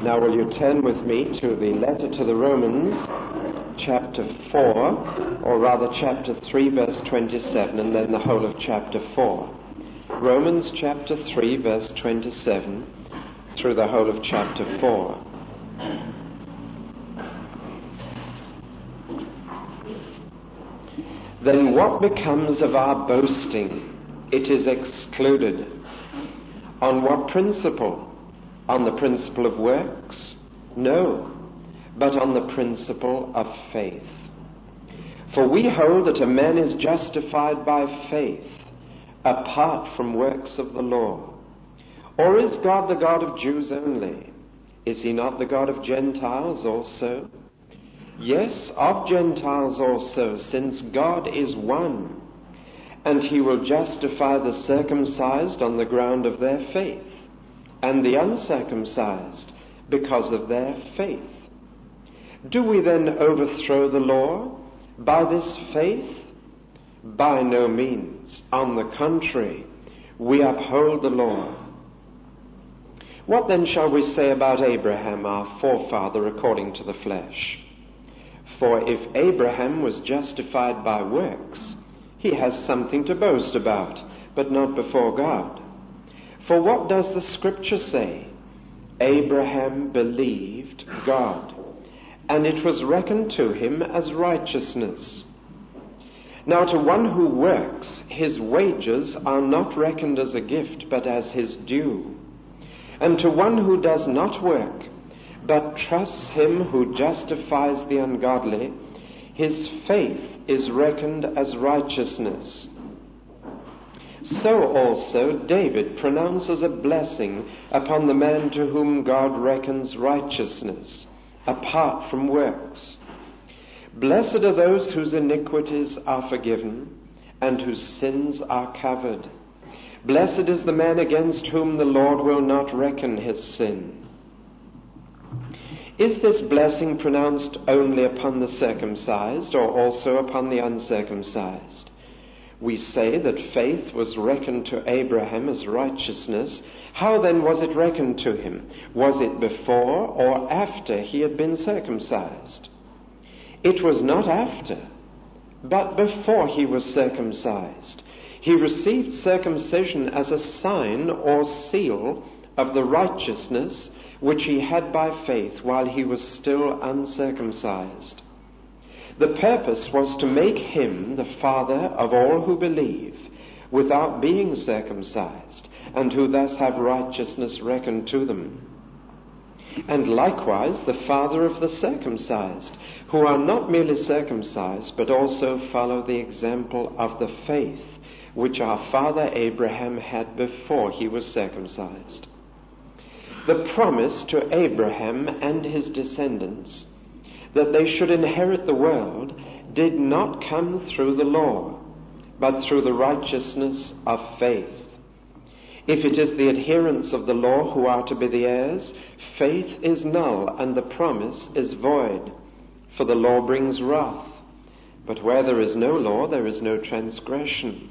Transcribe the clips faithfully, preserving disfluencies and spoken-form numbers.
Now will you turn with me to the letter to the Romans, chapter four, or rather chapter three, verse twenty-seven, and then the whole of chapter four. Romans chapter three, verse twenty-seven, through the whole of chapter four. Then what becomes of our boasting? It is excluded. On what principle? On the principle of works? No, but on the principle of faith. For we hold that a man is justified by faith, apart from works of the law. Or is God the God of Jews only? Is he not the God of Gentiles also? Yes, of Gentiles also, since God is one, and he will justify the circumcised on the ground of their faith, and the uncircumcised because of their faith. Do we then overthrow the law by this faith? By no means. On the contrary, we uphold the law. What then shall we say about Abraham, our forefather according to the flesh? For if Abraham was justified by works, he has something to boast about, but not before God. For what does the Scripture say? Abraham believed God, and it was reckoned to him as righteousness. Now to one who works, his wages are not reckoned as a gift, but as his due. And to one who does not work, but trusts him who justifies the ungodly, his faith is reckoned as righteousness. So also David pronounces a blessing upon the man to whom God reckons righteousness, apart from works. Blessed are those whose iniquities are forgiven, and whose sins are covered. Blessed is the man against whom the Lord will not reckon his sin. Is this blessing pronounced only upon the circumcised, or also upon the uncircumcised? We say that faith was reckoned to Abraham as righteousness. How then was it reckoned to him? Was it before or after he had been circumcised? It was not after, but before he was circumcised. He received circumcision as a sign or seal of the righteousness which he had by faith while he was still uncircumcised. The purpose was to make him the father of all who believe without being circumcised, and who thus have righteousness reckoned to them. And likewise the father of the circumcised, who are not merely circumcised, but also follow the example of the faith which our father Abraham had before he was circumcised. The promise to Abraham and his descendants that they should inherit the world did not come through the law, but through the righteousness of faith. If it is the adherents of the law who are to be the heirs, faith is null and the promise is void, for the law brings wrath. But where there is no law, there is no transgression.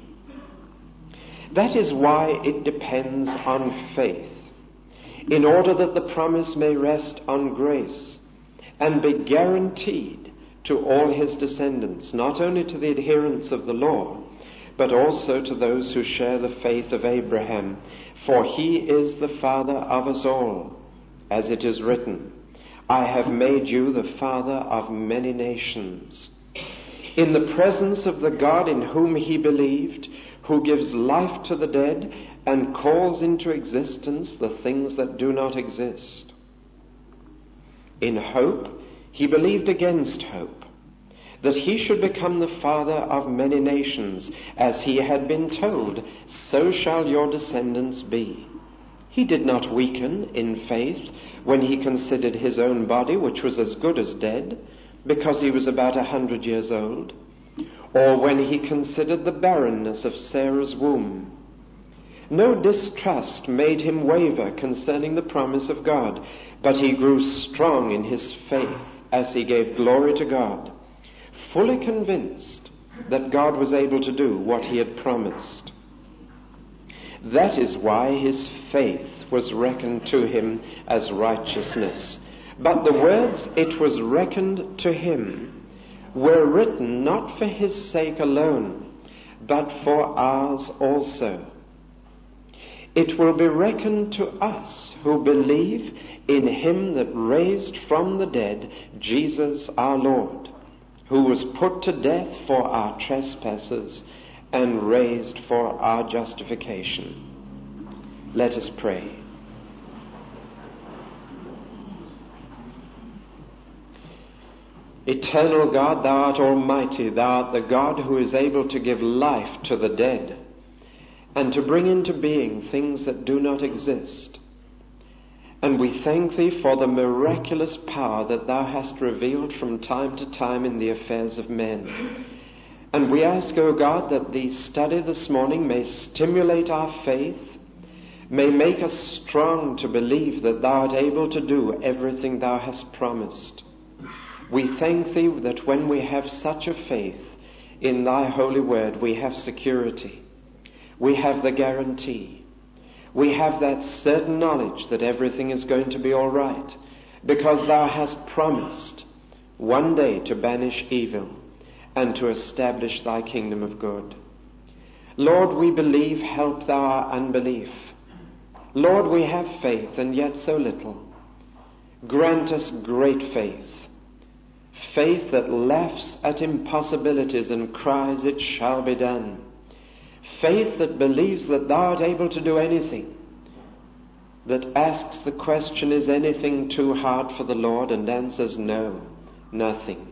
That is why it depends on faith, in order that the promise may rest on grace and be guaranteed to all his descendants, not only to the adherents of the law, but also to those who share the faith of Abraham. For he is the father of us all, as it is written, I have made you the father of many nations. In the presence of the God in whom he believed, who gives life to the dead and calls into existence the things that do not exist. In hope, he believed against hope, that he should become the father of many nations, as he had been told, so shall your descendants be. He did not weaken in faith when he considered his own body, which was as good as dead, because he was about a hundred years old, or when he considered the barrenness of Sarah's womb. No distrust made him waver concerning the promise of God, but he grew strong in his faith as he gave glory to God, fully convinced that God was able to do what he had promised. That is why his faith was reckoned to him as righteousness. But the words, "it was reckoned to him," were written not for his sake alone, but for ours also. It will be reckoned to us who believe in him that raised from the dead Jesus our Lord, who was put to death for our trespasses and raised for our justification. Let us pray. Eternal God, thou art almighty, thou art the God who is able to give life to the dead and to bring into being things that do not exist. And we thank thee for the miraculous power that thou hast revealed from time to time in the affairs of men. And we ask, O God, that the study this morning may stimulate our faith, may make us strong to believe that thou art able to do everything thou hast promised. We thank thee that when we have such a faith in thy holy word, we have security. We have the guarantee. We have that certain knowledge that everything is going to be all right, because thou hast promised one day to banish evil and to establish thy kingdom of good. Lord, we believe, help thou our unbelief. Lord, we have faith, and yet so little. Grant us great faith, faith that laughs at impossibilities and cries, "It shall be done." Faith that believes that thou art able to do anything, that asks the question, "Is anything too hard for the Lord?" and answers, "No, nothing."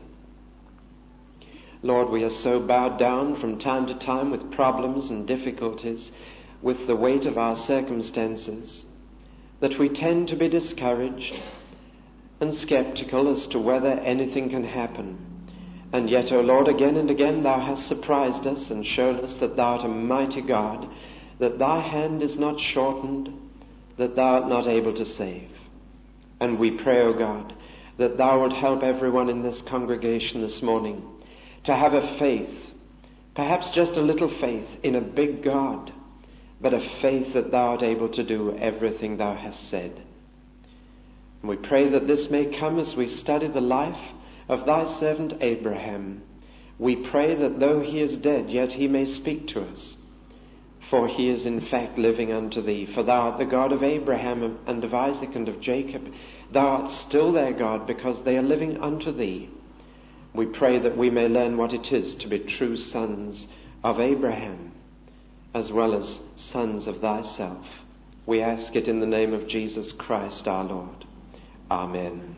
Lord, we are so bowed down from time to time with problems and difficulties, with the weight of our circumstances, that we tend to be discouraged and skeptical as to whether anything can happen. And yet, O Lord, again and again thou hast surprised us and shown us that thou art a mighty God, that thy hand is not shortened, that thou art not able to save. And we pray, O God, that thou wilt help everyone in this congregation this morning to have a faith, perhaps just a little faith in a big God, but a faith that thou art able to do everything thou hast said. And we pray that this may come as we study the life of thy servant Abraham. We pray that though he is dead, yet he may speak to us, for he is in fact living unto thee. For thou art the God of Abraham and of Isaac and of Jacob. Thou art still their God, because they are living unto thee. We pray that we may learn what it is to be true sons of Abraham, as well as sons of thyself. We ask it in the name of Jesus Christ our Lord. Amen.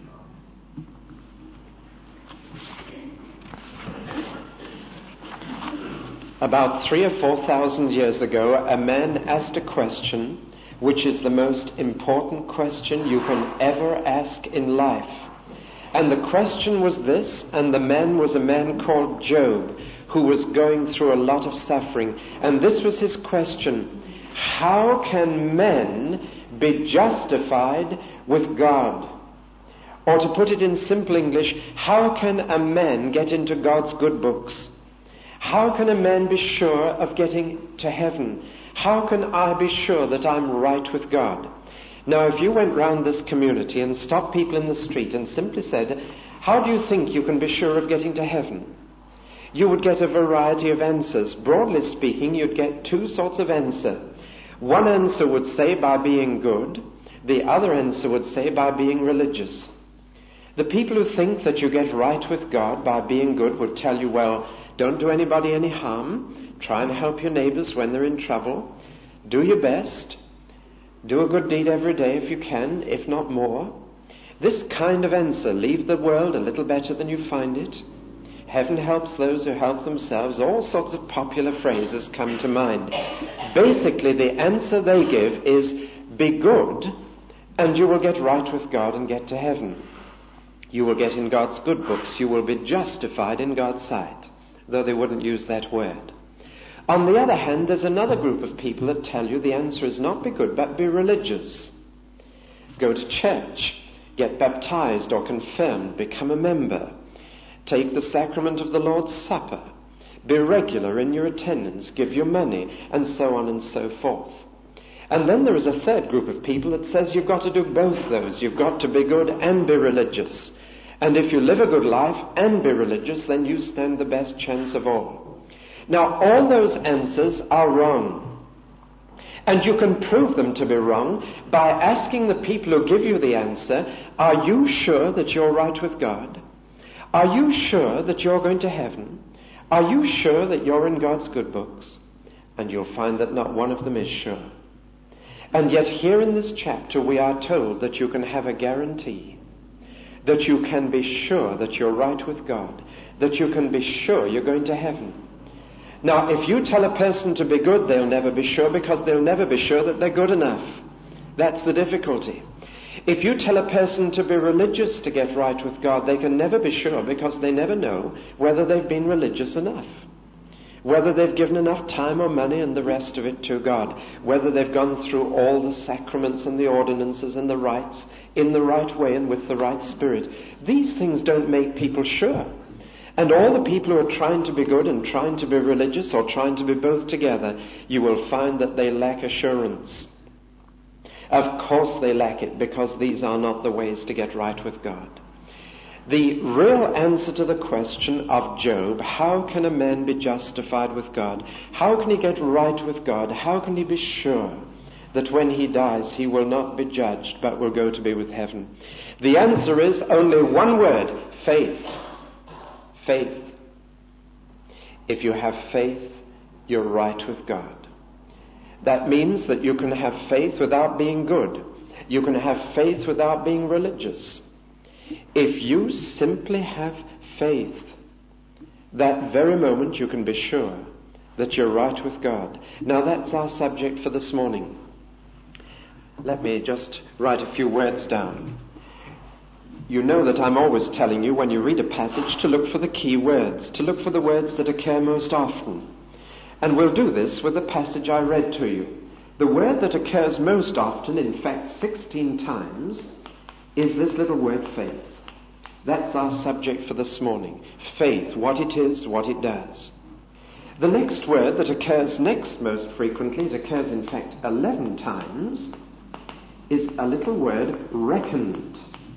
About three or four thousand years ago, a man asked a question which is the most important question you can ever ask in life. And the question was this, and the man was a man called Job, who was going through a lot of suffering. And this was his question: how can men be justified with God? Or to put it in simple English, how can a man get into God's good books? How can a man be sure of getting to heaven? How can I be sure that I'm right with God? Now, if you went round this community and stopped people in the street and simply said, "How do you think you can be sure of getting to heaven?" you would get a variety of answers. Broadly speaking, you'd get two sorts of answer. One answer would say by being good. The other answer would say by being religious. The people who think that you get right with God by being good would tell you, well, don't do anybody any harm. Try and help your neighbors when they're in trouble. Do your best. Do a good deed every day if you can, if not more. This kind of answer, leave the world a little better than you find it. Heaven helps those who help themselves. All sorts of popular phrases come to mind. Basically, the answer they give is, be good, and you will get right with God and get to heaven. You will get in God's good books. You will be justified in God's sight, though they wouldn't use that word. On the other hand, there's another group of people that tell you the answer is not be good, but be religious. Go to church, get baptized or confirmed, become a member, take the sacrament of the Lord's Supper, be regular in your attendance, give your money, and so on and so forth. And then there is a third group of people that says you've got to do both those. You've got to be good and be religious. And if you live a good life and be religious, then you stand the best chance of all. Now, all those answers are wrong. And you can prove them to be wrong by asking the people who give you the answer, are you sure that you're right with God? Are you sure that you're going to heaven? Are you sure that you're in God's good books? And you'll find that not one of them is sure. And yet here in this chapter we are told that you can have a guarantee, that you can be sure that you're right with God, that you can be sure you're going to heaven. Now, if you tell a person to be good, they'll never be sure, because they'll never be sure that they're good enough. That's the difficulty. If you tell a person to be religious to get right with God, they can never be sure, because they never know whether they've been religious enough, whether they've given enough time or money and the rest of it to God, whether they've gone through all the sacraments and the ordinances and the rites in the right way and with the right spirit. These things don't make people sure. And all the people who are trying to be good and trying to be religious, or trying to be both together, you will find that they lack assurance. Of course they lack it, because these are not the ways to get right with God. The real answer to the question of Job, how can a man be justified with God? How can he get right with God? How can he be sure that when he dies he will not be judged but will go to be with heaven? The answer is only one word: faith. Faith. If you have faith, you're right with God. That means that you can have faith without being good. You can have faith without being religious. If you simply have faith, that very moment you can be sure that you're right with God. Now that's our subject for this morning. Let me just write a few words down. You know that I'm always telling you when you read a passage to look for the key words, to look for the words that occur most often. And we'll do this with the passage I read to you. The word that occurs most often, in fact sixteen times, is this little word faith. That's our subject for this morning. Faith, what it is, what it does. The next word that occurs next most frequently, it occurs in fact eleven times, is a little word reckoned.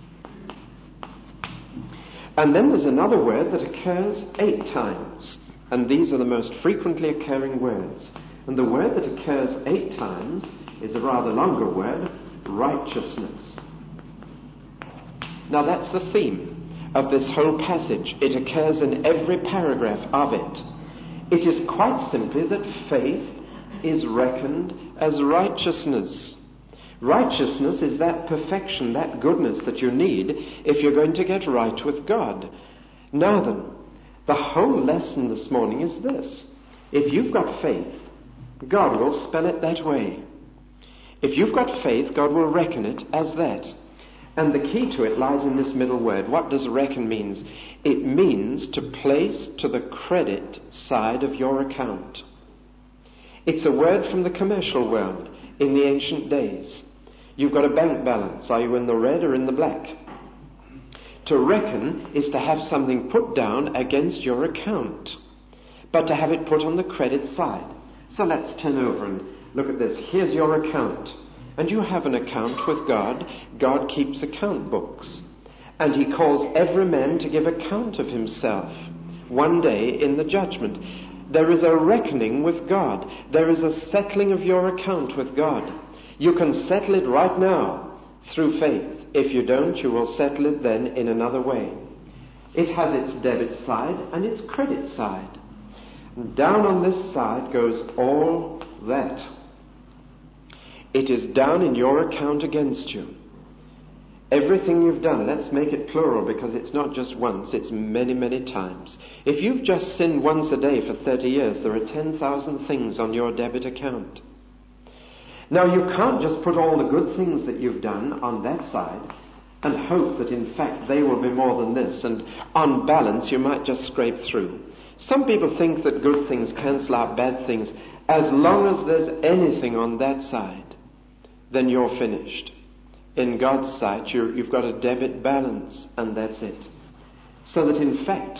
And then there's another word that occurs eight times. And these are the most frequently occurring words. And the word that occurs eight times is a rather longer word: righteousness. Now that's the theme of this whole passage. It occurs in every paragraph of it. It is quite simply that faith is reckoned as righteousness. Righteousness is that perfection, that goodness that you need if you're going to get right with God. Now then, the whole lesson this morning is this. If you've got faith, God will spell it that way. If you've got faith, God will reckon it as that. And the key to it lies in this middle word. What does reckon mean? It means to place to the credit side of your account. It's a word from the commercial world in the ancient days. You've got a bank balance. Are you in the red or in the black? To reckon is to have something put down against your account, but to have it put on the credit side. So let's turn over and look at this. Here's your account. And you have an account with God. God keeps account books. And he calls every man to give account of himself one day in the judgment. There is a reckoning with God. There is a settling of your account with God. You can settle it right now through faith. If you don't, you will settle it then in another way. It has its debit side and its credit side. And down on this side goes all that. It is down in your account against you. Everything you've done, let's make it plural because it's not just once, it's many, many times. If you've just sinned once a day for thirty years, there are ten thousand things on your debit account. Now you can't just put all the good things that you've done on that side and hope that in fact they will be more than this, and on balance you might just scrape through. Some people think that good things cancel out bad things. As long as there's anything on that side, then you're finished. In God's sight, you're, you've got a debit balance, and that's it. So that in fact,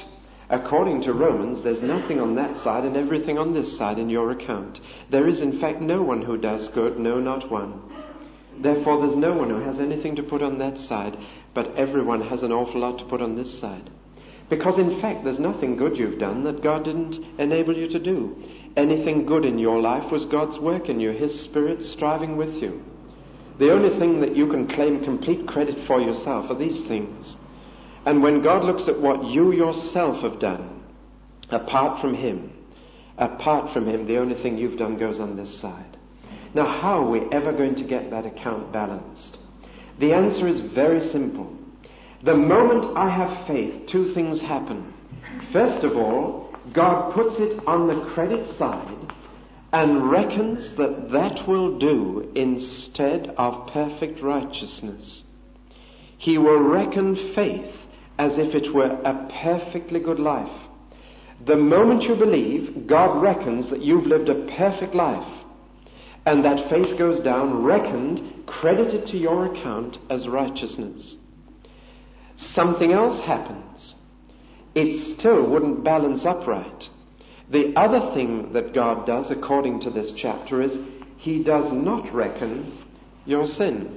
According to Romans, there's nothing on that side and everything on this side in your account. There is in fact no one who does good, no, not one. Therefore there's no one who has anything to put on that side, but everyone has an awful lot to put on this side. Because in fact there's nothing good you've done that God didn't enable you to do. Anything good in your life was God's work in you, His Spirit striving with you. The only thing that you can claim complete credit for yourself are these things. And when God looks at what you yourself have done, apart from Him, apart from Him, the only thing you've done goes on this side. Now, how are we ever going to get that account balanced? The answer is very simple. The moment I have faith, two things happen. First of all, God puts it on the credit side and reckons that that will do instead of perfect righteousness. He will reckon faith as if it were a perfectly good life. The moment you believe, God reckons that you've lived a perfect life, and that faith goes down, reckoned, credited to your account as righteousness. Something else happens. It still wouldn't balance upright. The other thing that God does, according to this chapter, is He does not reckon your sin.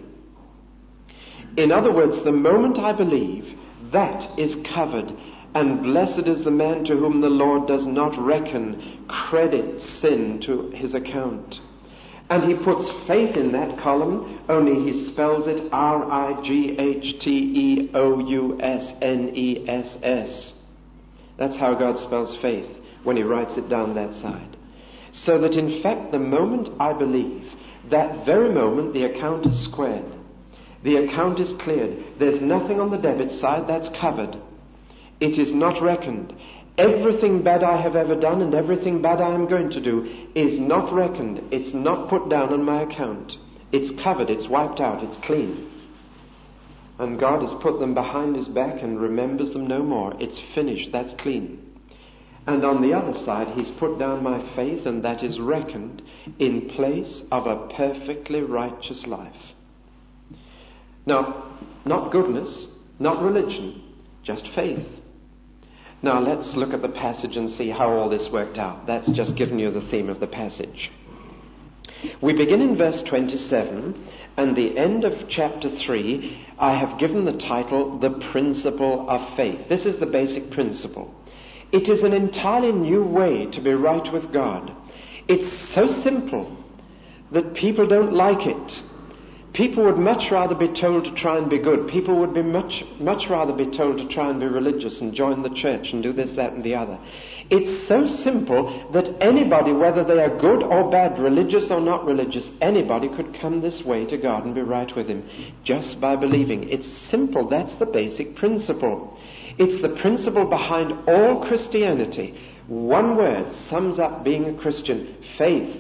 In other words, the moment I believe, that is covered, and blessed is the man to whom the Lord does not reckon, credit sin to his account. And He puts faith in that column, only He spells it R I G H T E O U S N E S S. That's how God spells faith when He writes it down that side. So that in fact the moment I believe, that very moment the account is squared. The account is cleared. There's nothing on the debit side that's covered. It is not reckoned. Everything bad I have ever done and everything bad I am going to do is not reckoned. It's not put down on my account. It's covered. It's wiped out. It's clean. And God has put them behind His back and remembers them no more. It's finished. That's clean. And on the other side, He's put down my faith, and that is reckoned in place of a perfectly righteous life. Now, not goodness, not religion, just faith. Now let's look at the passage and see how all this worked out. That's just given you the theme of the passage. We begin in verse twenty-seven, and the end of chapter three, I have given the title, The Principle of Faith. This is the basic principle. It is an entirely new way to be right with God. It's so simple that people don't like it. People would much rather be told to try and be good. People would be much, much rather be told to try and be religious and join the church and do this, that and the other. It's so simple that anybody, whether they are good or bad, religious or not religious, anybody could come this way to God and be right with Him just by believing. It's simple. That's the basic principle. It's the principle behind all Christianity. One word sums up being a Christian: faith.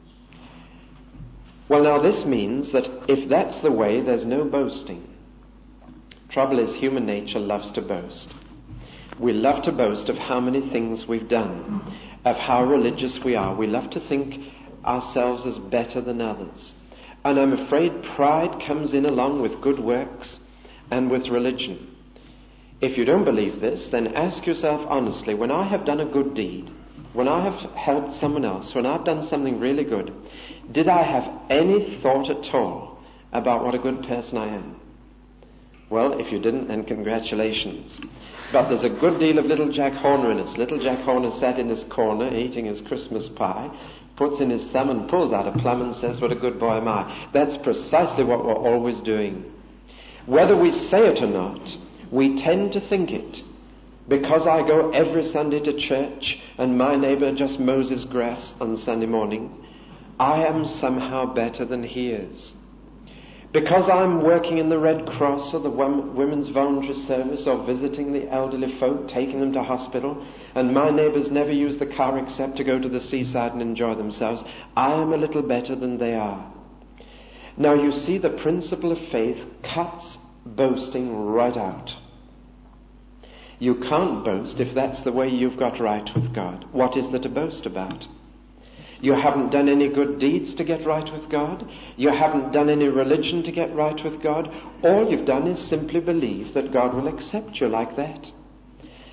Well, now this means that if that's the way, there's no boasting. Trouble is, human nature loves to boast. We love to boast of how many things we've done, of how religious we are. We love to think ourselves as better than others. And I'm afraid pride comes in along with good works and with religion. If you don't believe this, then ask yourself honestly, when I have done a good deed, when I have helped someone else, when I've done something really good, did I have any thought at all about what a good person I am? Well, if you didn't, then congratulations. But there's a good deal of little Jack Horner in us. Little Jack Horner sat in his corner eating his Christmas pie, puts in his thumb and pulls out a plum and says, "What a good boy am I." That's precisely what we're always doing. Whether we say it or not, we tend to think it. Because I go every Sunday to church and my neighbor just mows his grass on Sunday morning, I am somehow better than he is. Because I'm working in the Red Cross or the Women's Voluntary Service or visiting the elderly folk, taking them to hospital, and my neighbors never use the car except to go to the seaside and enjoy themselves, I am a little better than they are. Now you see, the principle of faith cuts boasting right out. You can't boast if that's the way you've got right with God. What is there to boast about? You haven't done any good deeds to get right with God. You haven't done any religion to get right with God. All you've done is simply believe that God will accept you like that.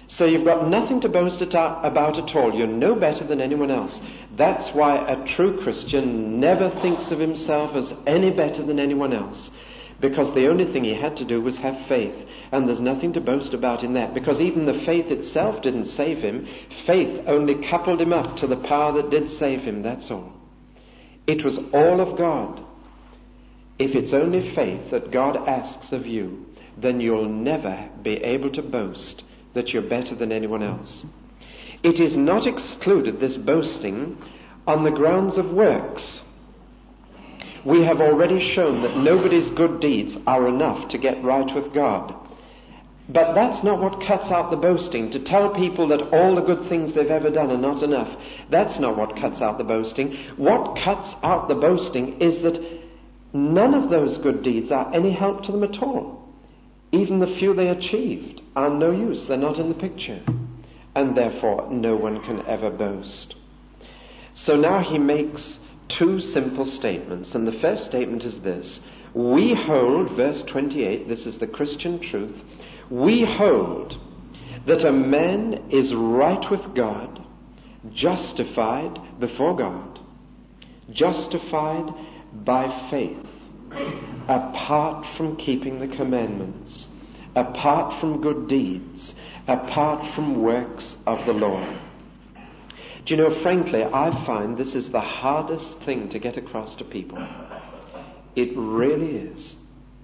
So you've got nothing to boast about at all. You're no better than anyone else. That's why a true Christian never thinks of himself as any better than anyone else. Because the only thing he had to do was have faith. And there's nothing to boast about in that. Because even the faith itself didn't save him. Faith only coupled him up to the power that did save him. That's all. It was all of God. If it's only faith that God asks of you, then you'll never be able to boast that you're better than anyone else. It is not excluded, this boasting, on the grounds of works. We have already shown that nobody's good deeds are enough to get right with God. But that's not what cuts out the boasting. To tell people that all the good things they've ever done are not enough, that's not what cuts out the boasting. What cuts out the boasting is that none of those good deeds are any help to them at all. Even the few they achieved are no use. They're not in the picture. And therefore, no one can ever boast. So now he makes two simple statements. And the first statement is this. We hold, verse twenty-eight, this is the Christian truth, we hold that a man is right with God, justified before God, justified by faith, apart from keeping the commandments, apart from good deeds, apart from works of the law. Do you know, frankly, I find this is the hardest thing to get across to people. It really is.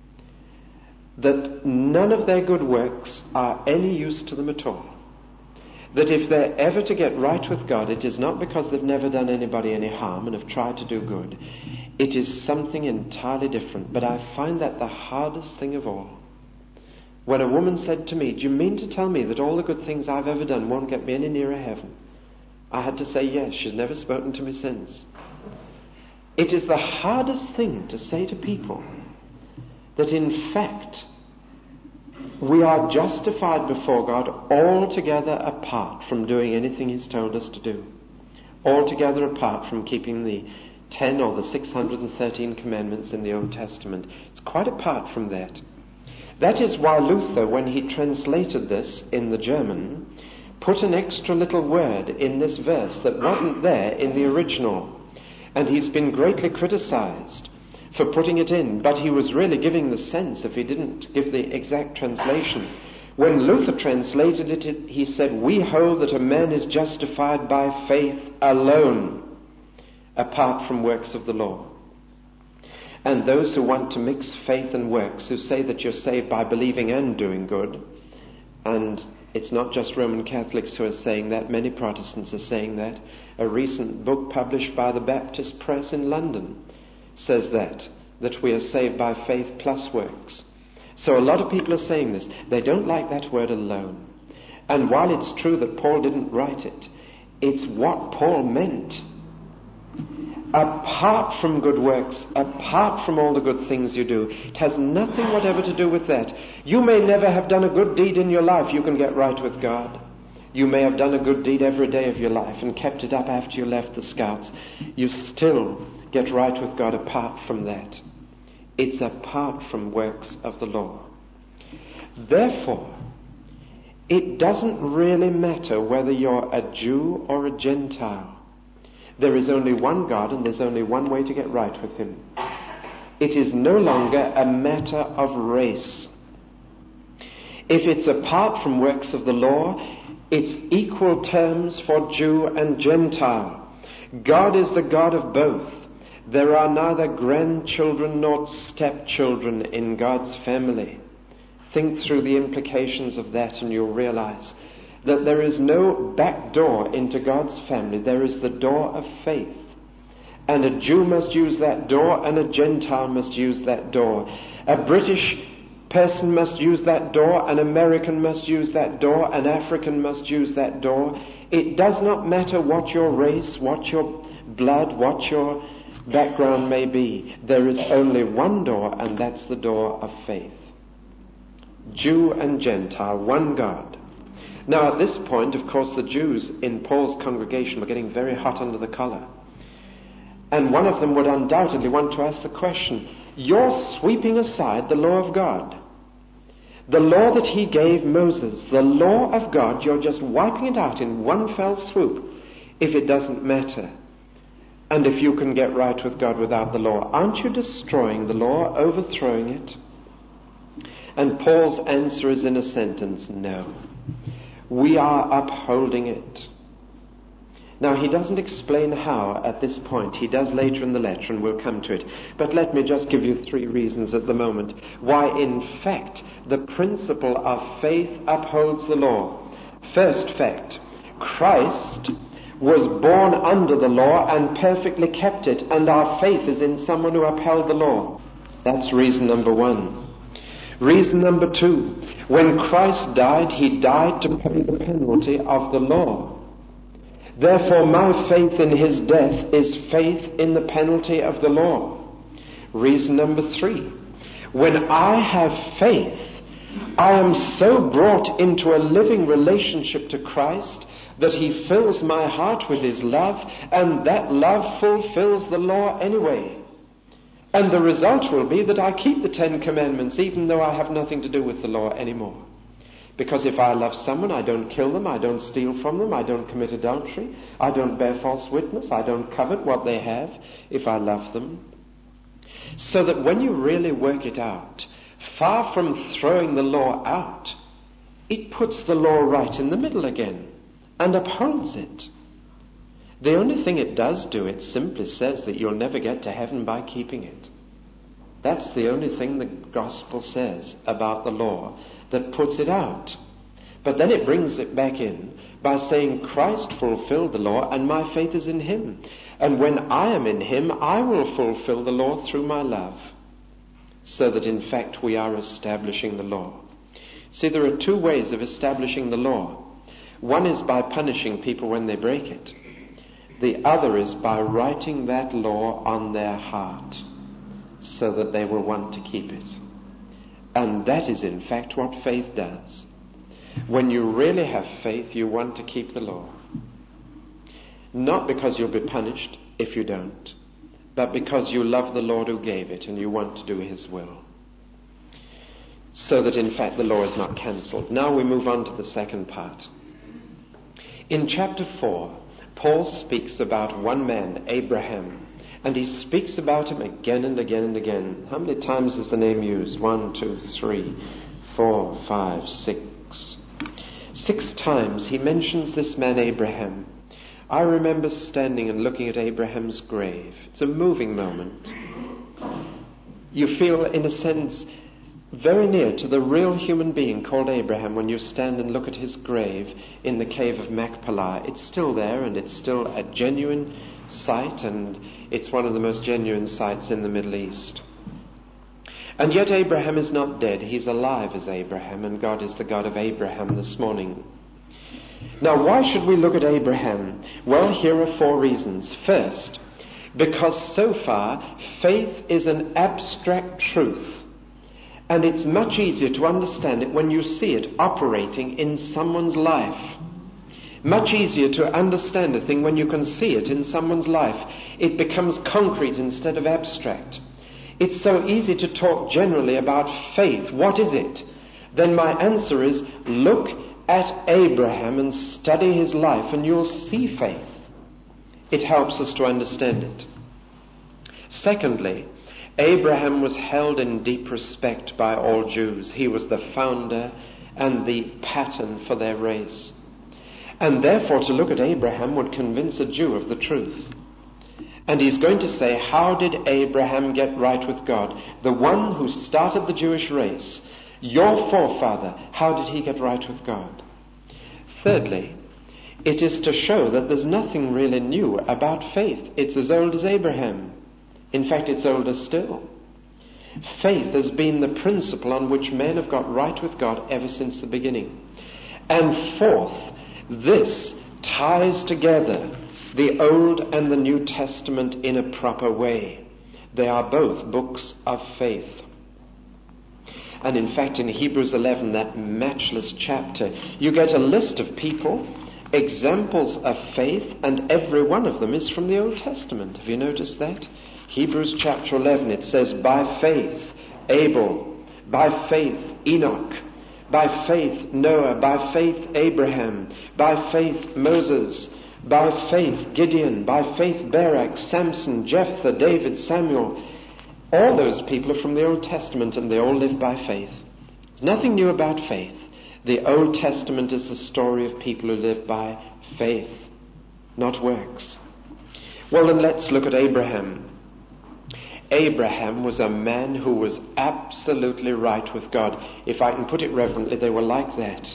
That none of their good works are any use to them at all. That if they're ever to get right with God, it is not because they've never done anybody any harm and have tried to do good. It is something entirely different. But I find that the hardest thing of all. When a woman said to me, do you mean to tell me that all the good things I've ever done won't get me any nearer heaven? I had to say yes. She's never spoken to me since. It is the hardest thing to say to people that in fact we are justified before God altogether apart from doing anything He's told us to do. Altogether apart from keeping the ten or the six hundred thirteen commandments in the Old Testament. It's quite apart from that. That is why Luther, when he translated this in the German, put an extra little word in this verse that wasn't there in the original. And he's been greatly criticized for putting it in, but he was really giving the sense if he didn't give the exact translation. When Luther translated it, he said, we hold that a man is justified by faith alone, apart from works of the law. And those who want to mix faith and works, who say that you're saved by believing and doing good, and it's not just Roman Catholics who are saying that, many Protestants are saying that. A recent book published by the Baptist Press in London says that, that we are saved by faith plus works. So a lot of people are saying this. They don't like that word alone. And while it's true that Paul didn't write it, it's what Paul meant. Apart from good works, apart from all the good things you do, it has nothing whatever to do with that. You may never have done a good deed in your life. You can get right with God. You may have done a good deed every day of your life and kept it up after you left the Scouts. You still get right with God apart from that. It's apart from works of the law. Therefore, it doesn't really matter whether you're a Jew or a Gentile. There is only one God and there's only one way to get right with Him. It is no longer a matter of race. If it's apart from works of the law, it's equal terms for Jew and Gentile. God is the God of both. There are neither grandchildren nor stepchildren in God's family. Think through the implications of that and you'll realize that there is no back door into God's family. There is the door of faith. And a Jew must use that door and a Gentile must use that door. A British person must use that door, an American must use that door, an African must use that door. It does not matter what your race, what your blood, what your background may be. There is only one door, and that's the door of faith. Jew and Gentile, one God. Now at this point, of course, the Jews in Paul's congregation were getting very hot under the collar. And one of them would undoubtedly want to ask the question, you're sweeping aside the law of God. The law that he gave Moses, the law of God, you're just wiping it out in one fell swoop if it doesn't matter. And if you can get right with God without the law, aren't you destroying the law, overthrowing it? And Paul's answer is in a sentence, no. We are upholding it. Now, he doesn't explain how at this point. He does later in the letter, and we'll come to it. But let me just give you three reasons at the moment why, in fact, the principle of faith upholds the law. First fact, Christ was born under the law and perfectly kept it, and our faith is in someone who upheld the law. That's reason number one. Reason number two, when Christ died, he died to pay the penalty of the law. Therefore, my faith in his death is faith in the penalty of the law. Reason number three, when I have faith, I am so brought into a living relationship to Christ that he fills my heart with his love, and that love fulfills the law anyway. And the result will be that I keep the Ten Commandments even though I have nothing to do with the law anymore. Because if I love someone, I don't kill them, I don't steal from them, I don't commit adultery, I don't bear false witness, I don't covet what they have if I love them. So that when you really work it out, far from throwing the law out, it puts the law right in the middle again and upholds it. The only thing it does do, it simply says that you'll never get to heaven by keeping it. That's the only thing the gospel says about the law that puts it out. But then it brings it back in by saying Christ fulfilled the law and my faith is in him. And when I am in him, I will fulfill the law through my love. So that in fact we are establishing the law. See, there are two ways of establishing the law. One is by punishing people when they break it. The other is by writing that law on their heart so that they will want to keep it. And that is in fact what faith does. When you really have faith, you want to keep the law. Not because you'll be punished if you don't, but because you love the Lord who gave it and you want to do his will. So that in fact the law is not cancelled. Now we move on to the second part. In chapter four, Paul speaks about one man, Abraham, and he speaks about him again and again and again. How many times is the name used? One, two, three, four, five, six. Six times he mentions this man Abraham. I remember standing and looking at Abraham's grave. It's a moving moment. You feel, in a sense, very near to the real human being called Abraham when you stand and look at his grave in the cave of Machpelah. It's still there, and it's still a genuine site, and it's one of the most genuine sites in the Middle East. And yet Abraham is not dead. He's alive as Abraham, and God is the God of Abraham this morning. Now, why should we look at Abraham? Well, here are four reasons. First, because so far faith is an abstract truth. And it's much easier to understand it when you see it operating in someone's life. Much easier to understand a thing when you can see it in someone's life. It becomes concrete instead of abstract. It's so easy to talk generally about faith. What is it? Then my answer is, look at Abraham and study his life and you'll see faith. It helps us to understand it. Secondly, Abraham was held in deep respect by all Jews. He was the founder and the pattern for their race. And therefore to look at Abraham would convince a Jew of the truth. And he's going to say, how did Abraham get right with God? The one who started the Jewish race, your forefather, how did he get right with God? Thirdly, it is to show that there's nothing really new about faith. It's as old as Abraham. In fact, it's older still. Faith has been the principle on which men have got right with God ever since the beginning. And fourth, this ties together the Old and the New Testament in a proper way. They are both books of faith. And in fact, in Hebrews eleven, that matchless chapter, you get a list of people, examples of faith, and every one of them is from the Old Testament. Have you noticed that? Hebrews chapter eleven, it says, by faith, Abel, by faith, Enoch, By faith Noah, by faith Abraham, by faith Moses, by faith Gideon, by faith Barak, Samson, Jephthah, David, Samuel. All those people are from the Old Testament, and they all live by faith. There's nothing new about faith. The Old Testament is the story of people who live by faith, not works. Well, then let's look at Abraham. Abraham was a man who was absolutely right with God. If I can put it reverently, they were like that.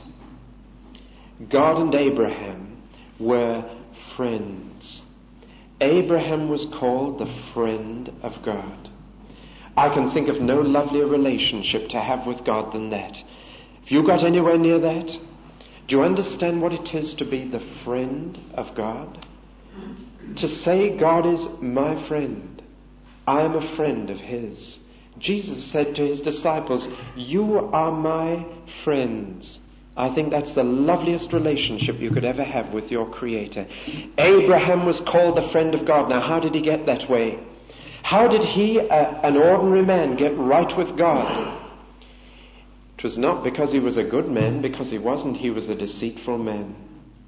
God and Abraham were friends. Abraham was called the friend of God. I can think of no lovelier relationship to have with God than that. Have you got anywhere near that? Do you understand what it is to be the friend of God? To say God is my friend. I am a friend of His. Jesus said to His disciples, you are my friends. I think that's the loveliest relationship you could ever have with your Creator. Abraham was called the friend of God. Now, how did he get that way? How did he, uh, an ordinary man, get right with God? It was not because he was a good man, because he wasn't. He was a deceitful man.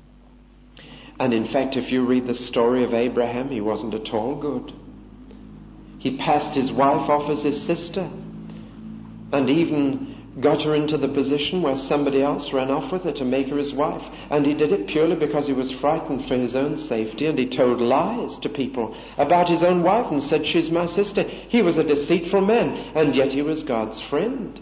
And in fact, if you read the story of Abraham, he wasn't at all good. He passed his wife off as his sister, and even got her into the position where somebody else ran off with her to make her his wife. And he did it purely because he was frightened for his own safety, and he told lies to people about his own wife and said, she's my sister. He was a deceitful man, and yet he was God's friend.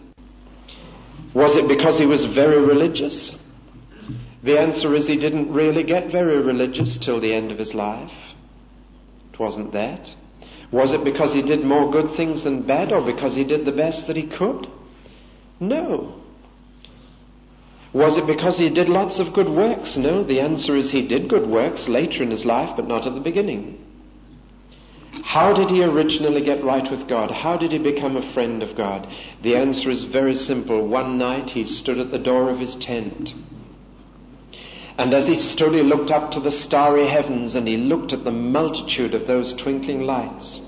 Was it because he was very religious? The answer is he didn't really get very religious till the end of his life. It wasn't that. Was it because he did more good things than bad, or because he did the best that he could? No. Was it because he did lots of good works? No, the answer is he did good works later in his life, but not at the beginning. How did he originally get right with God? How did he become a friend of God? The answer is very simple. One night he stood at the door of his tent. And as he stood, he looked up to the starry heavens, and he looked at the multitude of those twinkling lights.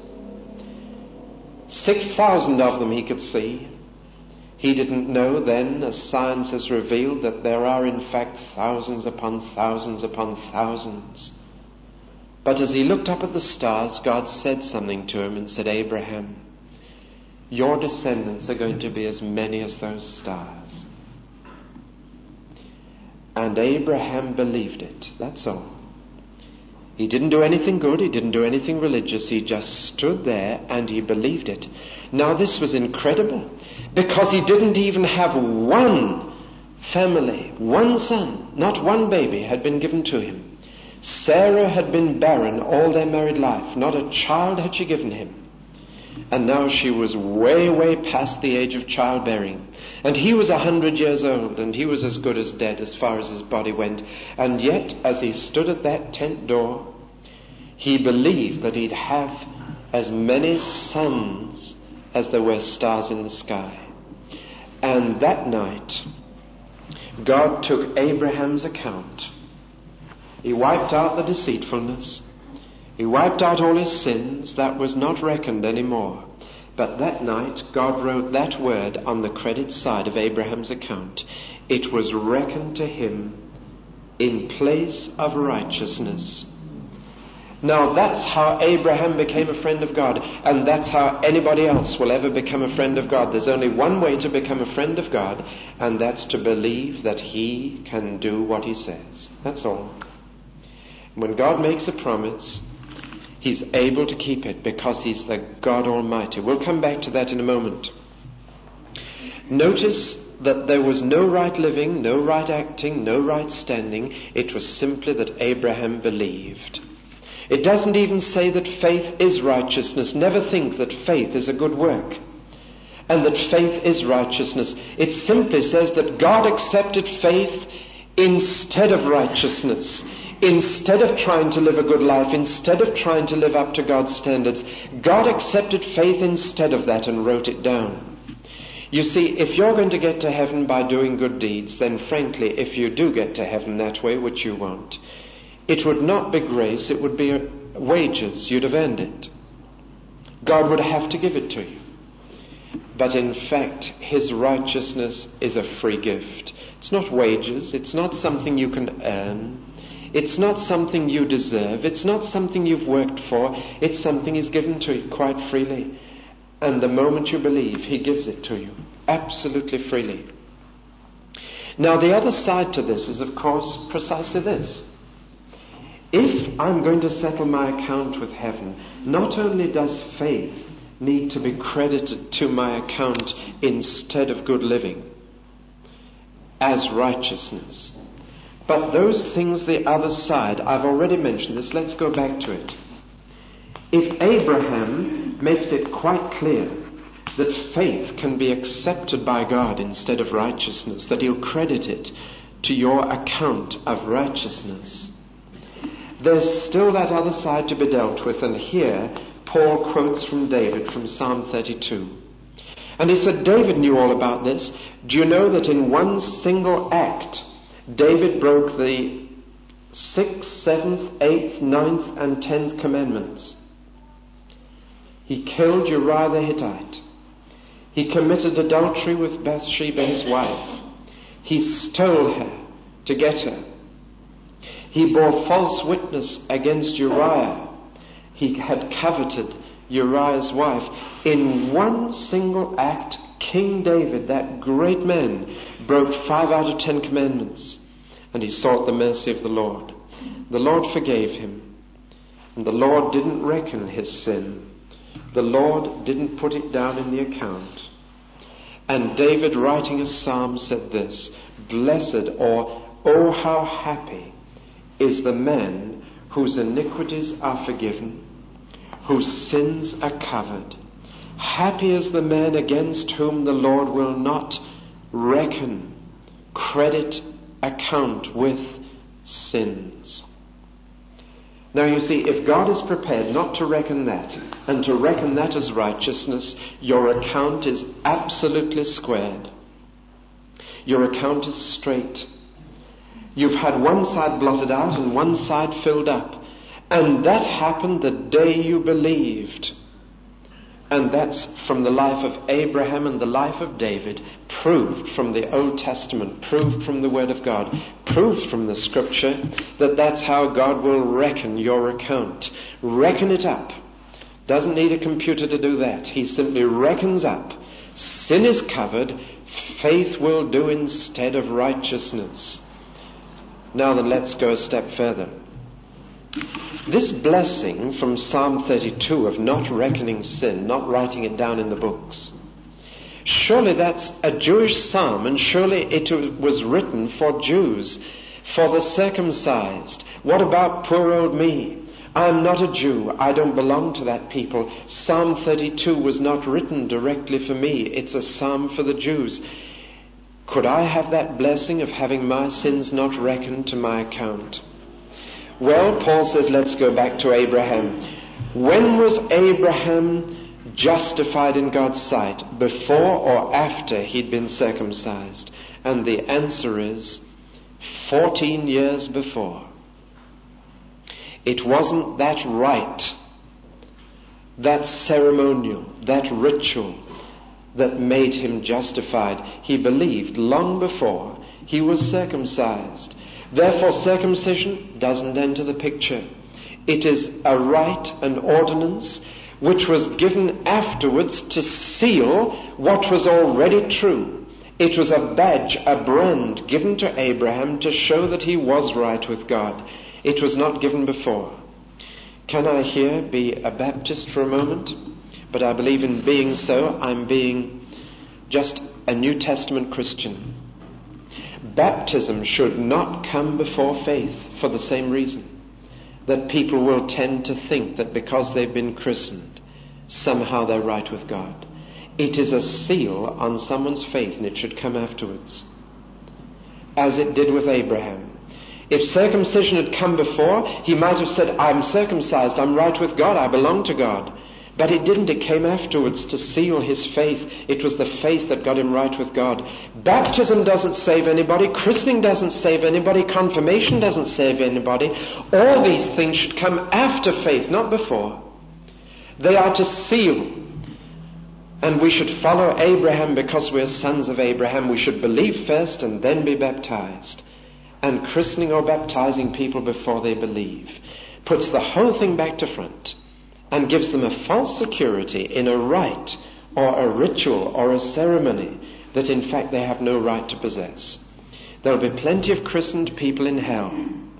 Six thousand of them he could see. He didn't know then, as science has revealed, that there are in fact thousands upon thousands upon thousands. But as he looked up at the stars, God said something to him and said, Abraham, your descendants are going to be as many as those stars. And Abraham believed it. That's all. He didn't do anything good. He didn't do anything religious. He just stood there and he believed it. Now this was incredible, because he didn't even have one family, one son, not one baby had been given to him. Sarah had been barren all their married life. Not a child had she given him. And now she was way, way past the age of childbearing. And he was a hundred years old, and he was as good as dead as far as his body went. And yet, as he stood at that tent door, he believed that he'd have as many sons as there were stars in the sky. And that night, God took Abraham's account. He wiped out the deceitfulness. He wiped out all his sins. That was not reckoned anymore. But that night, God wrote that word on the credit side of Abraham's account. It was reckoned to him in place of righteousness. Now that's how Abraham became a friend of God, and that's how anybody else will ever become a friend of God. There's only one way to become a friend of God, and that's to believe that He can do what He says. That's all. When God makes a promise, He's able to keep it because He's the God Almighty. We'll come back to that in a moment. Notice that there was no right living, no right acting, no right standing. It was simply that Abraham believed. It doesn't even say that faith is righteousness. Never think that faith is a good work and that faith is righteousness. It simply says that God accepted faith instead of righteousness. Instead of trying to live a good life, instead of trying to live up to God's standards, God accepted faith instead of that and wrote it down. You see, if you're going to get to heaven by doing good deeds, then frankly, if you do get to heaven that way, which you won't, it would not be grace, it would be wages. You'd have earned it. God would have to give it to you. But in fact, his righteousness is a free gift. It's not wages. It's not something you can earn. It's not something you deserve. It's not something you've worked for. It's something he's given to you quite freely. And the moment you believe, he gives it to you. Absolutely freely. Now the other side to this is, of course, precisely this. If I'm going to settle my account with heaven, not only does faith need to be credited to my account instead of good living as righteousness, but those things the other side, I've already mentioned this, let's go back to it. If Abraham makes it quite clear that faith can be accepted by God instead of righteousness, that he'll credit it to your account of righteousness, there's still that other side to be dealt with, and here Paul quotes from David from Psalm thirty-two. And he said, David knew all about this. Do you know that in one single act, David broke the sixth, seventh, eighth, ninth, and tenth commandments? He killed Uriah the Hittite. He committed adultery with Bathsheba, his wife. He stole her to get her. He bore false witness against Uriah. He had coveted Uriah's wife. In one single act, King David, that great man, broke five out of ten commandments. And he sought the mercy of the Lord. The Lord forgave him. And the Lord didn't reckon his sin. The Lord didn't put it down in the account. And David, writing a psalm, said this, Blessed, or oh how happy is the man whose iniquities are forgiven, whose sins are covered. Happy is the man against whom the Lord will not reckon, credit, account with sins. Now you see, if God is prepared not to reckon that, and to reckon that as righteousness, your account is absolutely squared. Your account is straight. You've had one side blotted out and one side filled up. And that happened the day you believed. And that's from the life of Abraham and the life of David, proved from the Old Testament, proved from the Word of God, proved from the Scripture, that that's how God will reckon your account. Reckon it up. Doesn't need a computer to do that. He simply reckons up. Sin is covered. Faith will do instead of righteousness. Now then, let's go a step further. This blessing from Psalm thirty-two of not reckoning sin, not writing it down in the books, surely that's a Jewish psalm, and surely it was written for Jews, for the circumcised. What about poor old me? I'm not a Jew. I don't belong to that people. Psalm thirty-two was not written directly for me. It's a psalm for the Jews. Could I have that blessing of having my sins not reckoned to my account? Well, Paul says, let's go back to Abraham. When was Abraham justified in God's sight? Before or after he'd been circumcised? And the answer is fourteen years before. It wasn't that rite, that ceremonial, that ritual that made him justified. He believed long before he was circumcised. Therefore, circumcision doesn't enter the picture. It is a rite, an ordinance, which was given afterwards to seal what was already true. It was a badge, a brand given to Abraham to show that he was right with God. It was not given before. Can I here be a Baptist for a moment? But I believe in being so, I'm being just a New Testament Christian. Baptism should not come before faith for the same reason that people will tend to think that because they've been christened, somehow they're right with God. It is a seal on someone's faith, and it should come afterwards, as it did with Abraham. If circumcision had come before, he might have said, I'm circumcised, I'm right with God, I belong to God. But it didn't. It came afterwards to seal his faith. It was the faith that got him right with God. Baptism doesn't save anybody. Christening doesn't save anybody. Confirmation doesn't save anybody. All these things should come after faith, not before. They are to seal And we should follow Abraham because we're sons of Abraham. We should believe first and then be baptized. And christening or baptizing people before they believe puts the whole thing back to front and gives them a false security in a rite or a ritual or a ceremony that in fact they have no right to possess. There will be plenty of christened people in hell.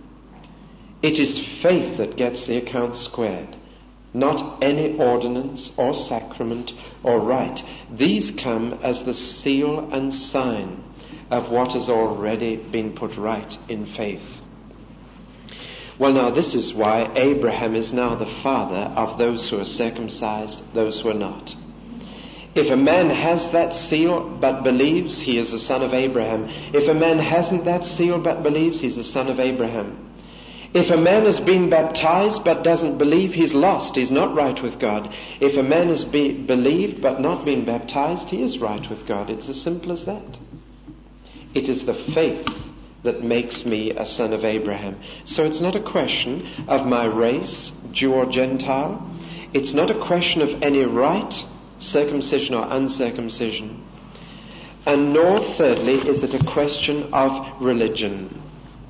It is faith that gets the account squared, not any ordinance or sacrament or rite. These come as the seal and sign of what has already been put right in faith. Well, now this is why Abraham is now the father of those who are circumcised, those who are not. If a man has that seal but believes, he is a son of Abraham. If a man hasn't that seal but believes, he's a son of Abraham. If a man has been baptized but doesn't believe, he's lost. He's not right with God. If a man has be believed but not been baptized, he is right with God. It's as simple as that. It is the faith that makes me a son of Abraham. So it's not a question of my race, Jew or Gentile. It's not a question of any rite, circumcision or uncircumcision. And nor, thirdly, is it a question of religion.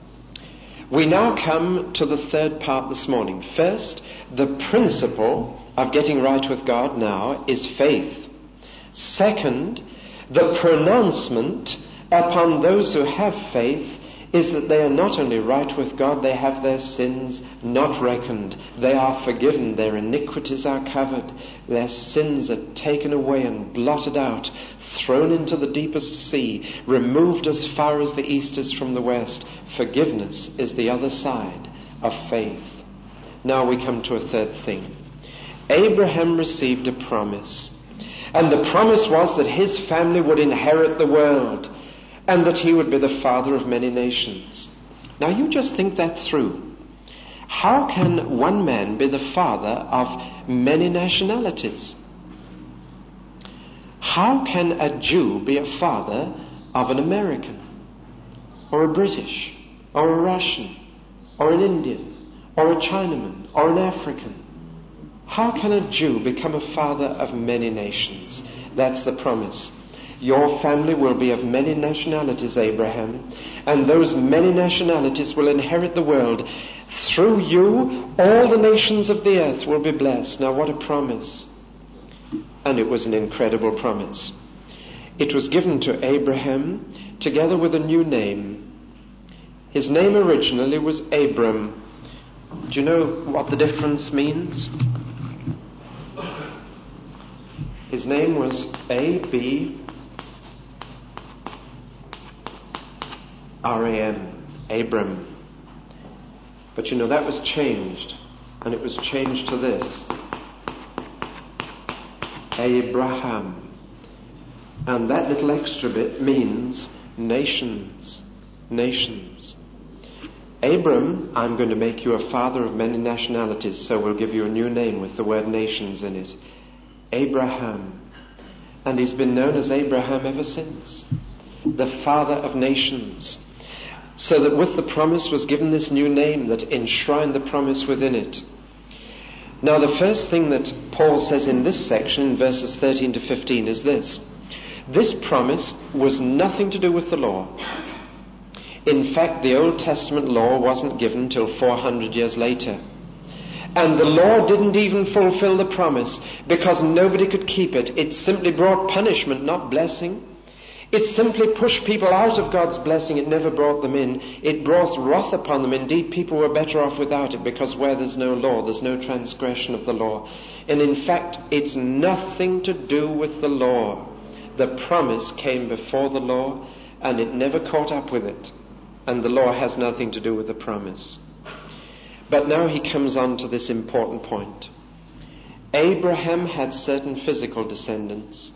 We now come to the third part this morning. First, the principle of getting right with God now is faith. Second, the pronouncement upon those who have faith is that they are not only right with God, they have their sins not reckoned. They are forgiven. Their iniquities are covered. Their sins are taken away and blotted out, thrown into the deepest sea, removed as far as the east is from the west. Forgiveness is the other side of faith. Now we come to a third thing. Abraham received a promise. And the promise was that his family would inherit the world, and that he would be the father of many nations. Now you just think that through. How can one man be the father of many nationalities? How can a Jew be a father of an American, or a British, or a Russian, or an Indian, or a Chinaman, or an African? How can a Jew become a father of many nations? That's the promise. Your family will be of many nationalities, Abraham, and those many nationalities will inherit the world. Through you, all the nations of the earth will be blessed. Now what a promise. And it was an incredible promise. It was given to Abraham together with a new name. His name originally was Abram. Do you know what the difference means? His name was A B R A M, Abram. But you know, that was changed, and it was changed to this, Abraham. And that little extra bit means nations, nations. Abram, I'm going to make you a father of many nationalities, so we'll give you a new name with the word nations in it. Abraham. And he's been known as Abraham ever since, the father of nations. So that with the promise was given this new name that enshrined the promise within it. Now the first thing that Paul says in this section, in verses thirteen to fifteen, is this. This promise was nothing to do with the law. In fact, the Old Testament law wasn't given till four hundred years later. And the law didn't even fulfill the promise because nobody could keep it. It simply brought punishment, not blessing. It simply pushed people out of God's blessing. It never brought them in. It brought wrath upon them. Indeed, people were better off without it, because where there's no law, there's no transgression of the law. And in fact, it's nothing to do with the law. The promise came before the law, and it never caught up with it. And the law has nothing to do with the promise. But now he comes on to this important point. Abraham had certain physical descendants.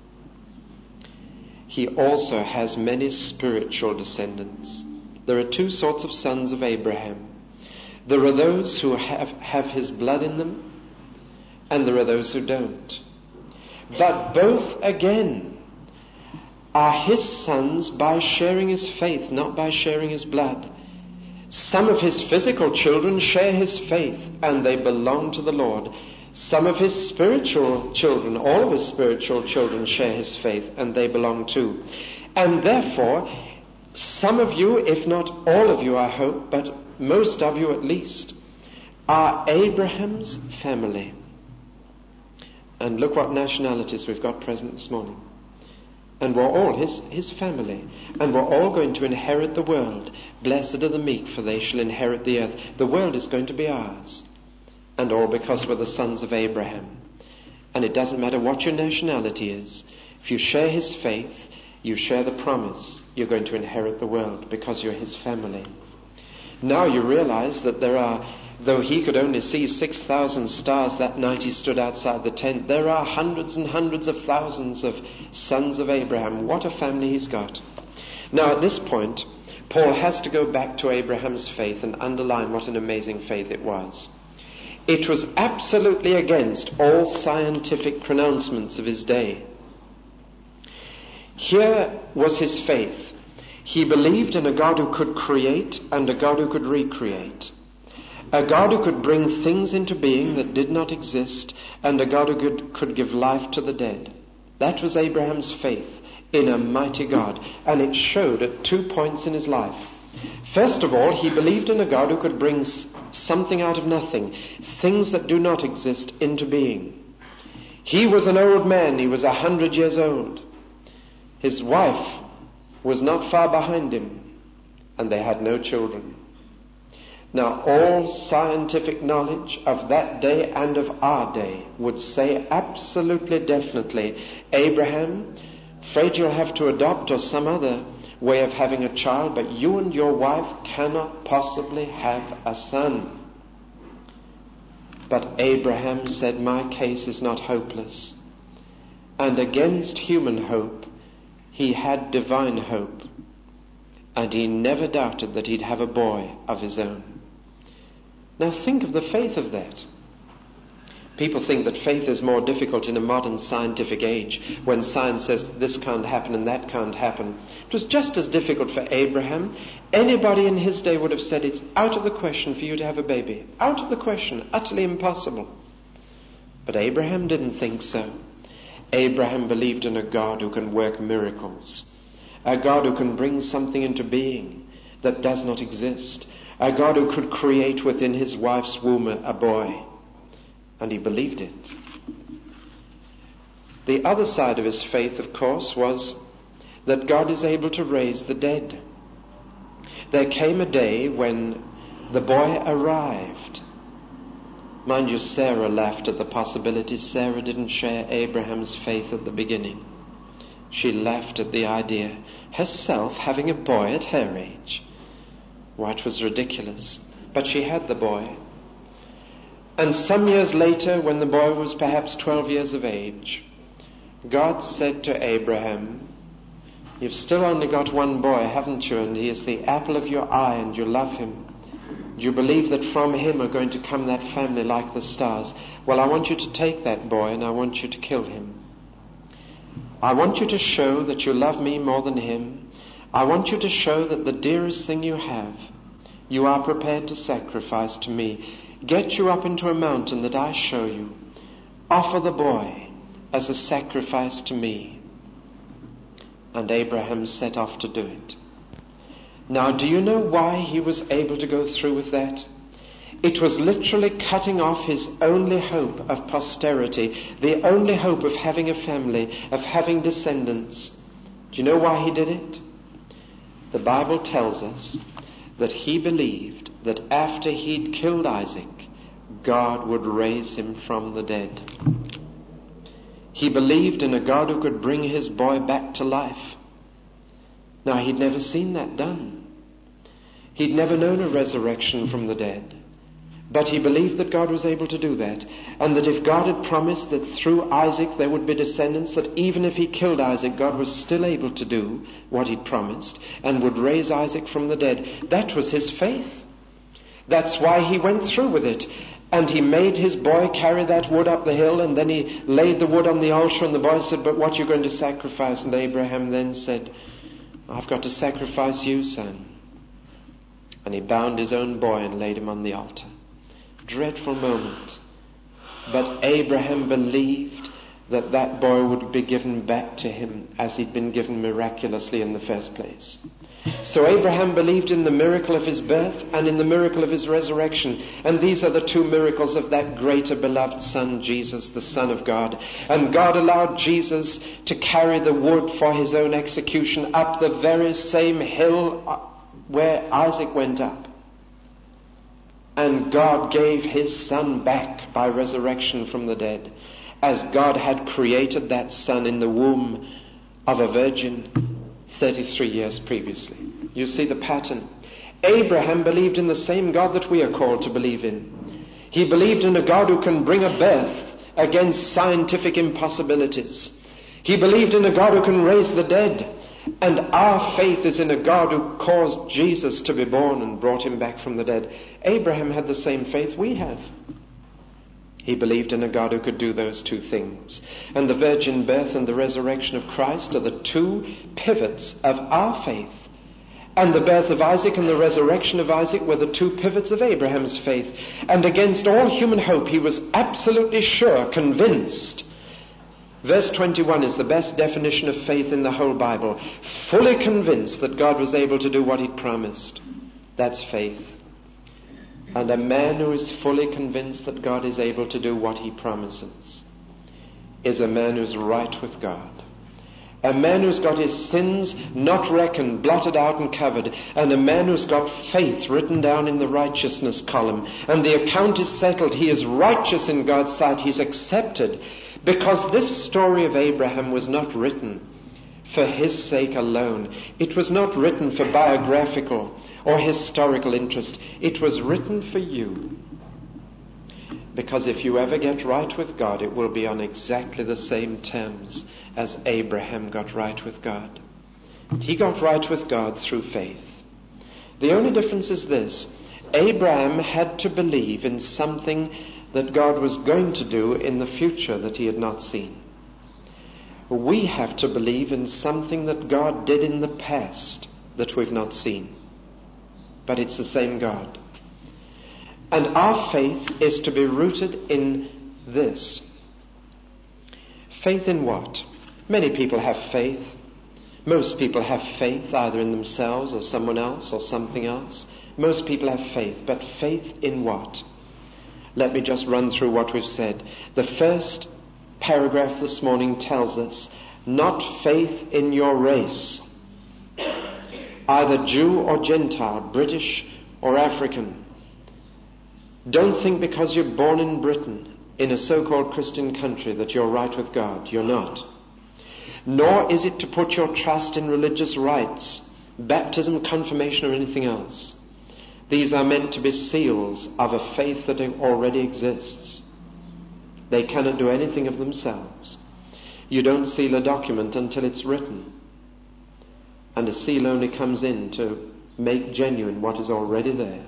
He also has many spiritual descendants. There are two sorts of sons of Abraham. There are those who have, have his blood in them, and there are those who don't. But both, again, are his sons by sharing his faith, not by sharing his blood. Some of his physical children share his faith, and they belong to the Lord. Some of his spiritual children, all of his spiritual children share his faith, and they belong too. And therefore, some of you, if not all of you, I hope, but most of you at least, are Abraham's family. And look what nationalities we've got present this morning. And we're all his, his family. And we're all going to inherit the world. Blessed are the meek, for they shall inherit the earth. The world is going to be ours. And all because we're the sons of Abraham. And it doesn't matter what your nationality is. If you share his faith, you share the promise. You're going to inherit the world because you're his family. Now you realize that there are, though he could only see six thousand stars that night he stood outside the tent, there are hundreds and hundreds of thousands of sons of Abraham. What a family he's got. Now at this point, Paul has to go back to Abraham's faith and underline what an amazing faith it was. It was absolutely against all scientific pronouncements of his day. Here was his faith. He believed in a God who could create and a God who could recreate. A God who could bring things into being that did not exist, and a God who could, could give life to the dead. That was Abraham's faith in a mighty God, and it showed at two points in his life. First of all, he believed in a God who could bring something out of nothing, things that do not exist into being. He was an old man. He was a hundred years old. His wife was not far behind him, and they had no children. Now, all scientific knowledge of that day and of our day would say absolutely definitely, Abraham, afraid you'll have to adopt or some other way of having a child, but you and your wife cannot possibly have a son. But Abraham said, my case is not hopeless. And against human hope, he had divine hope. And he never doubted that he'd have a boy of his own. Now think of the faith of that. People think that faith is more difficult in a modern scientific age, when science says this can't happen and that can't happen. It was just as difficult for Abraham. Anybody in his day would have said it's out of the question for you to have a baby. Out of the question. Utterly impossible. But Abraham didn't think so. Abraham believed in a God who can work miracles. A God who can bring something into being that does not exist. A God who could create within his wife's womb a boy. And he believed it. The other side of his faith, of course, was that God is able to raise the dead. There came a day when the boy arrived. Mind you, Sarah laughed at the possibility. Sarah didn't share Abraham's faith at the beginning. She laughed at the idea. Herself having a boy at her age. Why, it was ridiculous. But she had the boy. And some years later, when the boy was perhaps twelve years of age, God said to Abraham, you've still only got one boy, haven't you? And he is the apple of your eye, and you love him. Do you believe that from him are going to come that family like the stars? Well, I want you to take that boy, and I want you to kill him. I want you to show that you love me more than him. I want you to show that the dearest thing you have, you are prepared to sacrifice to me. Get you up into a mountain that I show you. Offer the boy as a sacrifice to me. And Abraham set off to do it. Now, do you know why he was able to go through with that? It was literally cutting off his only hope of posterity, the only hope of having a family, of having descendants. Do you know why he did it? The Bible tells us that he believed that after he'd killed Isaac, God would raise him from the dead. He believed in a God who could bring his boy back to life. Now, he'd never seen that done. He'd never known a resurrection from the dead. But he believed that God was able to do that. And that if God had promised that through Isaac there would be descendants, that even if he killed Isaac, God was still able to do what he'd promised and would raise Isaac from the dead. That was his faith. That's why he went through with it. And he made his boy carry that wood up the hill, and then he laid the wood on the altar, and the boy said, but what are you going to sacrifice? And Abraham then said, I've got to sacrifice you, son. And he bound his own boy and laid him on the altar. Dreadful moment. But Abraham believed that that boy would be given back to him as he'd been given miraculously in the first place. So Abraham believed in the miracle of his birth and in the miracle of his resurrection. And these are the two miracles of that greater beloved Son, Jesus, the Son of God. And God allowed Jesus to carry the wood for his own execution up the very same hill where Isaac went up. And God gave his Son back by resurrection from the dead, as God had created that Son in the womb of a virgin thirty-three years previously. You see the pattern. Abraham believed in the same God that we are called to believe in. He believed in a God who can bring a birth against scientific impossibilities. He believed in a God who can raise the dead. And our faith is in a God who caused Jesus to be born and brought him back from the dead. Abraham had the same faith we have. He believed in a God who could do those two things. And the virgin birth and the resurrection of Christ are the two pivots of our faith. And the birth of Isaac and the resurrection of Isaac were the two pivots of Abraham's faith. And against all human hope, he was absolutely sure, convinced. Verse twenty-one is the best definition of faith in the whole Bible. Fully convinced that God was able to do what he'd promised. That's faith. And a man who is fully convinced that God is able to do what he promises is a man who's right with God. A man who's got his sins not reckoned, blotted out and covered. And a man who's got faith written down in the righteousness column. And the account is settled. He is righteous in God's sight. He's accepted. Because this story of Abraham was not written for his sake alone. It was not written for biographical or historical interest. It was written for you. Because if you ever get right with God, it will be on exactly the same terms as Abraham got right with God. He got right with God through faith. The only difference is this. Abraham had to believe in something that God was going to do in the future that he had not seen. We have to believe in something that God did in the past that we've not seen. But it's the same God. And our faith is to be rooted in this. Faith in what? Many people have faith. Most people have faith either in themselves or someone else or something else. Most people have faith. But faith in what? Let me just run through what we've said. The first paragraph this morning tells us, not faith in your race, either Jew or Gentile, British or African. Don't think because you're born in Britain, in a so-called Christian country, that you're right with God. You're not. Nor is it to put your trust in religious rites, baptism, confirmation, or anything else. These are meant to be seals of a faith that already exists. They cannot do anything of themselves. You don't seal a document until it's written. And a seal only comes in to make genuine what is already there.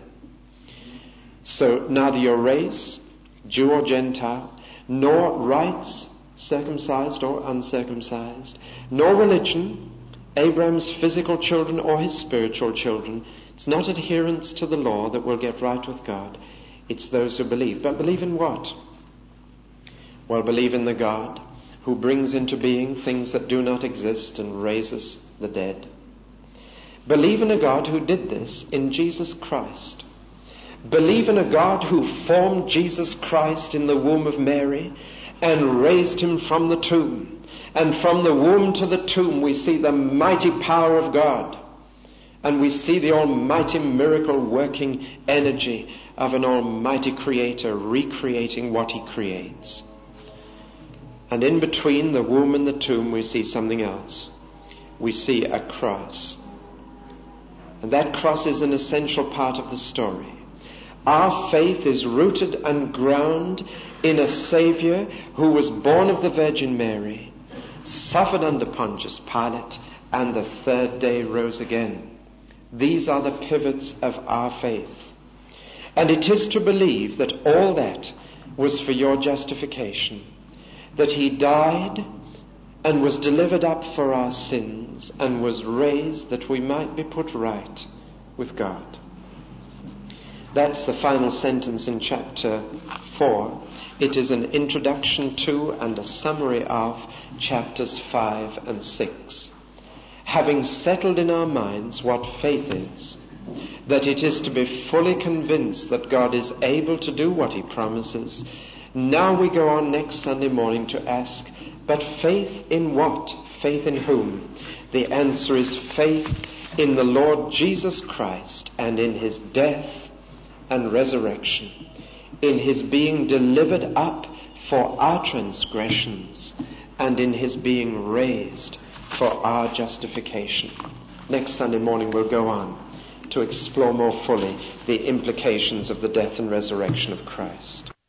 So neither your race, Jew or Gentile, nor rites, circumcised or uncircumcised, nor religion, Abraham's physical children or his spiritual children. It's not adherence to the law that will get right with God. It's those who believe. But believe in what? Well, believe in the God who brings into being things that do not exist and raises the dead. Believe in a God who did this in Jesus Christ. Believe in a God who formed Jesus Christ in the womb of Mary and raised him from the tomb. And from the womb to the tomb we see the mighty power of God. And we see the almighty miracle working energy of an almighty creator recreating what he creates. And in between the womb and the tomb we see something else. We see a cross. And that cross is an essential part of the story. Our faith is rooted and grounded in a Savior who was born of the Virgin Mary, suffered under Pontius Pilate, and the third day rose again. These are the pivots of our faith. And it is to believe that all that was for your justification, that he died and was delivered up for our sins and was raised that we might be put right with God. That's the final sentence in chapter four. It is an introduction to and a summary of chapters five and six. Having settled in our minds what faith is, that it is to be fully convinced that God is able to do what he promises, now we go on next Sunday morning to ask, but faith in what? Faith in whom? The answer is faith in the Lord Jesus Christ and in his death and resurrection, in his being delivered up for our transgressions, and in his being raised for our justification. Next Sunday morning we'll go on to explore more fully the implications of the death and resurrection of Christ.